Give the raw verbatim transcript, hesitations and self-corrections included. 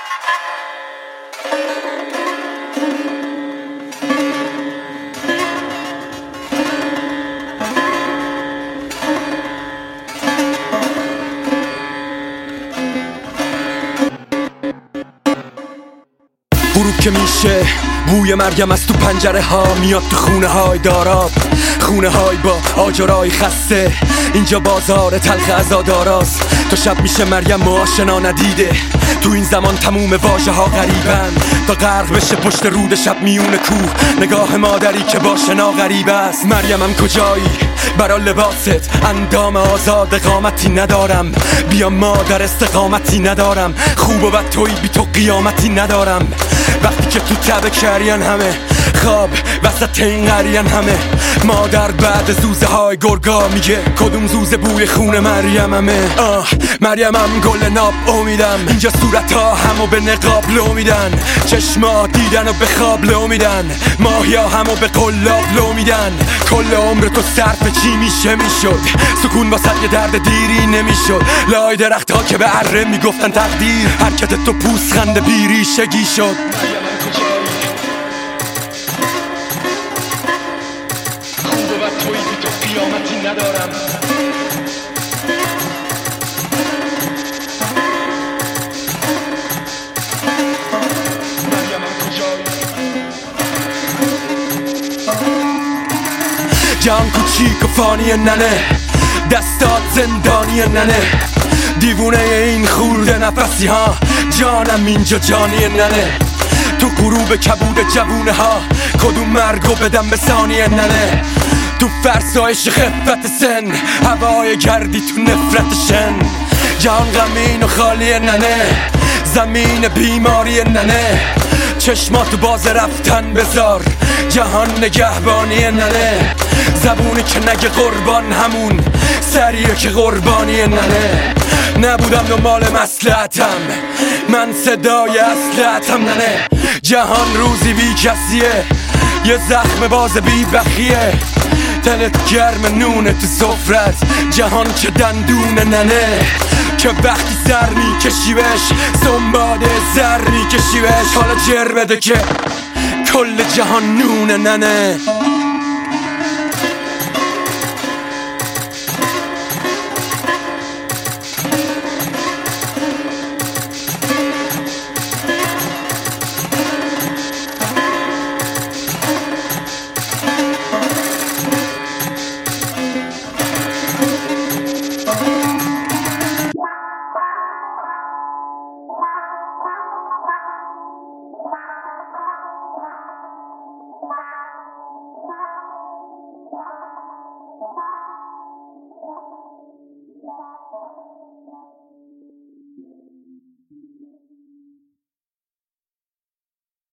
غروب که میشه بوی مریم از تو پنجره ها میاد تو خونه های داراب، خونه های با آجرای خسته. اینجا بازار تلخ عزاداراست. تا شب میشه مریم و آشنا ندیده. تو این زمان تموم واژه ها غریبن تا غرق بشه پشت رود شب میون کوه. نگاه مادری که با شنا غریب است. مریمم کجایی؟ برا لباست اندام آزاد قامتی ندارم. بیا مادر استقامتی ندارم. خوب و بد توی بی تو قیامتی ندارم. وقتی که تو تب کرین همه خواب وسط این قرین همه. مادر بعد زوزه های گرگا میگه کدوم زوزه بوی خون مریم همه. آه مریمم گل ناب امیدم. اینجا صورت ها همو به نقاب لو میدن. چشما دیدن و به خواب لو میدن. ماهیا همو به قلاب لو میدن. کل عمر تو صرف چی میشه میشد. سکون واسه یه درد دیری نمیشد. لای درخت ها که به اره میگفتن تقدیر. حرکت تو پوسخند بیری شگی شد. خوب و بد توی بی تو قیامتی ندارم. جان کوچیک و فانی ننه. دستات زندانی ننه. دیوونه این خورده نفسی ها. جانم اینجا جانی ننه. تو غروب کبود جوونه ها کدوم مرگو بدم به ثانیه ننه. تو فرسایش خفت سن هوای گردی تو نفرت شن. جهان غمین و خالی ننه. زمین بیماری ننه. چشماتو باز رفتن بذار. جهان نگهبانی ننه. زبونی که نگه قربان همون سریه که قربانی ننه. نبودم دنبال مصلحتم من صدای اصلحتم ننه. جهان روزی بی کسیه. یه زخم باز بی بخیه. دلت گرم نونه تو سفرت. جهان چه دندونه ننه. که وقتی سر میکشی بهش سنباده زر میکشی بهش. حالا جر بده که کل جهان نونه ننه.